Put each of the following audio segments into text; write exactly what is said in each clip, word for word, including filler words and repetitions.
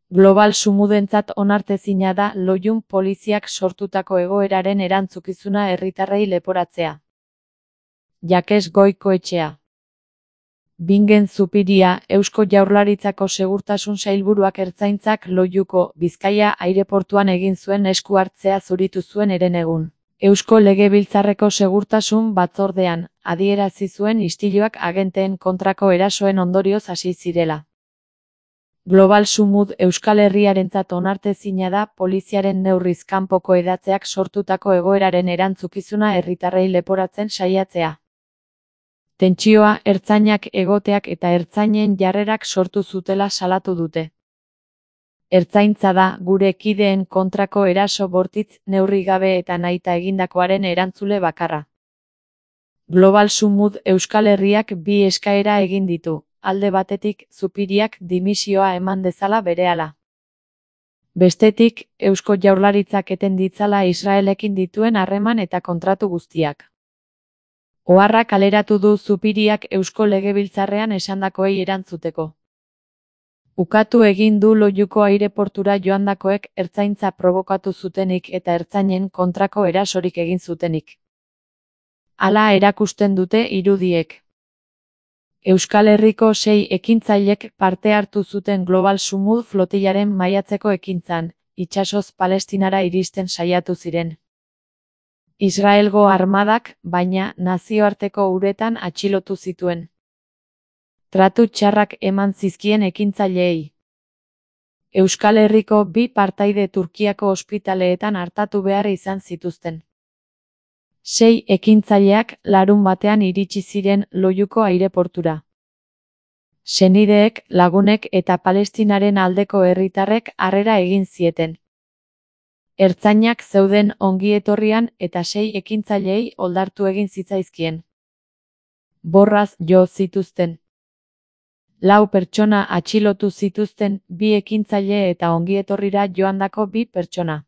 Global Sumudentzat onartezina da Loiun poliziak sortutako egoeraren erantzukizuna herritarrei leporatzea. Jakes Goikoetxea. Bingen Zupiria, Eusko Jaurlaritzako Segurtasun Sailburuak Ertzaintzak Loiuko, Bizkaia aireportuan egin zuen esku hartzea zuritu zuen herenegun. Eusko Legebiltzarreko Segurtasun Batzordean, adierazi zuen istiluak agenteen kontrako erasoen ondorioz hasi zirela. Global Sumud Euskal Herriarentzat onartezina da poliziaren neurriz kanpoko edatzeak sortutako egoeraren erantzukizuna herritarrei leporatzen saiatzea. Tentsioa ertzainak egoteak eta ertzainen jarrerak sortu zutela salatu dute. Ertzaintza da gure kideen kontrako eraso bortitz neurri gabe eta nahita egindakoaren erantzule bakarra. Global Sumud Euskal Herriak bi eskaera egin ditu. Alde batetik, Zupiriak dimisioa eman dezala berehala. Bestetik, Eusko Jaurlaritzak eten ditzala Israelekin dituen harreman eta kontratu guztiak. Oharra kaleratu du Zupiriak Eusko Legebiltzarrean esandakoei erantzuteko. Ukatu egin du Loiuko aireportura joandakoek ertzaintza probokatu zutenik eta ertzainen kontrako erasorik egin zutenik. Hala erakusten dute irudiek. Euskal Herriko sei ekintzailek parte hartu zuten Global Sumud flotillaren maiatzeko ekintzan, itsasoz Palestinara iristen saiatu ziren. Israelgo armadak, baina, nazioarteko uretan atxilotu zituen. Tratu txarrak eman zizkien ekintzaileei. Euskal Herriko bi partaide Turkiako ospitaleetan artatu behar izan zituzten. Sei ekintzaileak larun batean iritsi ziren Loiuko aireportura. Senideek, lagunek eta Palestinaren aldeko herritarrek harrera egin zieten. Ertzainak zeuden ongietorrian eta sei ekintzaileei oldartu egin zitzaizkien. Borraz jo zituzten. Lau pertsona atxilotu zituzten bi ekintzaile eta ongietorrira joandako bi pertsona.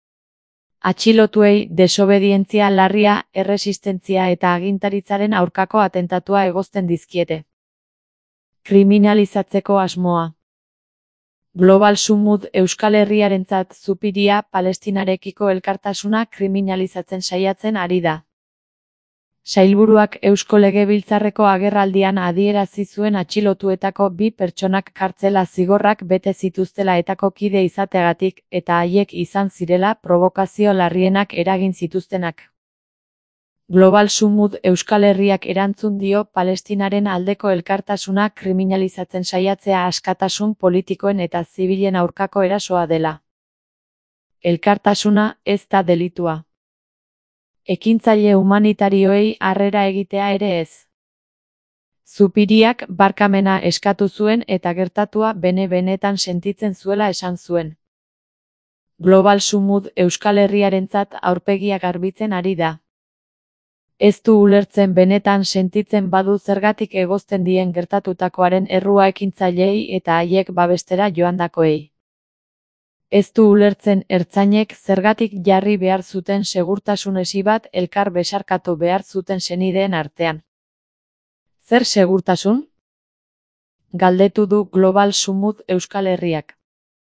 Atxilotuei desobedientzia larria, erresistentzia eta agintaritzaren aurkako atentatua egozten dizkiete. Kriminalizatzeko asmoa. Global Sumud Euskal Herriarentzat Zupiria Palestinarekiko elkartasuna kriminalizatzen saiatzen ari da. Sailburuak Eusko Legebiltzarreko agerraldian adierazi zuen atxilotuetako bi pertsonak kartzela zigorrak bete zituztela etako kide izateagatik eta haiek izan zirela provokazio larrienak eragin zituztenak. Global Sumud Euskal Herriak erantzun dio Palestinaren aldeko elkartasuna kriminalizatzen saiatzea askatasun politikoen eta zibilen aurkako erasoa dela. Elkartasuna ez da delitua. Ekintzaile humanitarioei harrera egitea ere ez. Zupiriak barkamena eskatu zuen eta gertatua bene-benetan sentitzen zuela esan zuen. Global Sumud Euskal Herriarentzat aurpegia garbitzen ari da. Ez du ulertzen benetan sentitzen badu zergatik egozten dien gertatutakoaren errua ekintzaileei eta haiek babestera joandakoei. Ez du ulertzen ertzainek zergatik jarri behar zuten segurtasun esi bat elkar besarkatu behar zuten senideen artean. Zer segurtasun? Galdetu du Global Sumud Euskal Herriak.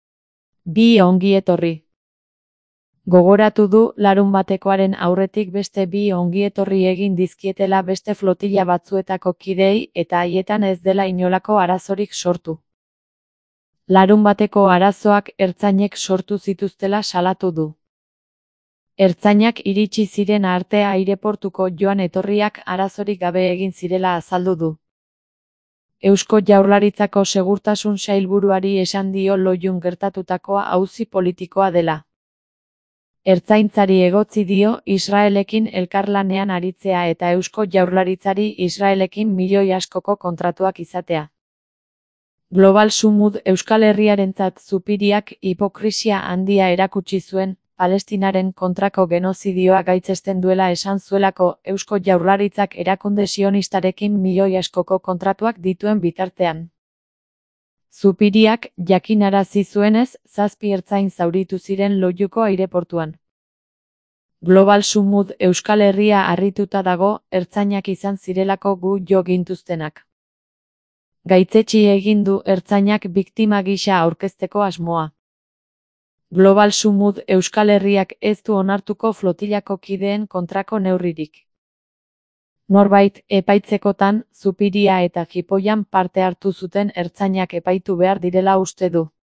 Bi ongi etorri. Gogoratu du larun batekoaren aurretik beste bi ongietorri egin dizkietela beste flotilla batzuetako kideei eta haietan ez dela inolako arazorik sortu. Larun bateko arazoak ertzainek sortu zituztela salatu du. Ertzainak iritsi ziren arte aireportuko joan etorriak arazorik gabe egin zirela azaldu du. Eusko Jaurlaritzako Segurtasun Sailburuari esan dio Loiun gertatutakoa auzi politikoa dela. Ertzaintzari egotzi dio Israelekin elkarlanean aritzea eta Eusko Jaurlaritzari Israelekin milioi askoko kontratuak izatea. Global Sumud Euskal Herriarentzat Zupiriak hipokrisia handia erakutsi zuen, Palestinaren kontrako genozidioa gaitzesten duela esan zuelako Eusko Jaurlaritzak erakunde sionistarekin milioi askoko kontratuak dituen bitartean. Zupiriak jakinarazi zuenez, zazpi ertzain zauritu ziren Loiuko aireportuan. Global Sumud Euskal Herria harrituta dago, ertzainak izan zirelako gu jo gintuztenak. Gaitzetsi egin du ertzainak biktima gisa aurkezteko asmoa. Global Sumud Euskal Herriak ez du onartuko flotilako kideen kontrako neurririk. Norbait epaitzekotan, Zupiria eta Jipoian parte hartu zuten ertzainak epaitu behar direla uste du.